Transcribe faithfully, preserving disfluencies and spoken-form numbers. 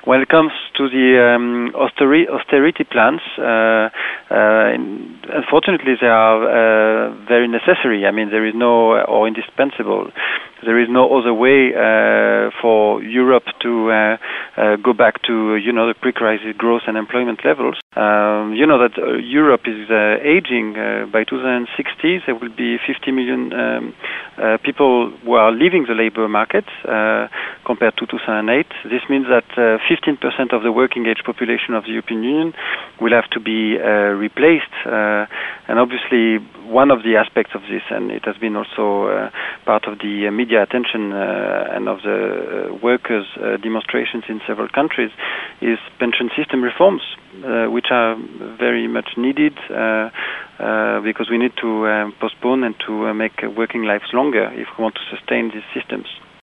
when it comes to the um, austeri- austerity plans, uh, uh, in, unfortunately, they are uh, very necessary. I mean, there is no, or indispensable. There is no other way uh, for Europe to uh, uh, go back to, you know, the pre-crisis growth and employment levels. Um, you know that uh, Europe is uh, aging. Uh, by two thousand sixty, there will be fifty million um, uh, people who are leaving the labor market uh, compared to two thousand eight. This means that uh, fifteen percent of the working age population of the European Union will have to be uh, replaced. Uh, and obviously, one of the aspects of this, and it has been also uh, part of the uh, media attention uh, and of the uh, workers' uh, demonstrations in several countries, is pension system reforms, uh, which are very much needed uh, uh, because we need to uh, postpone and to uh, make uh, working lives longer if we want to sustain these systems.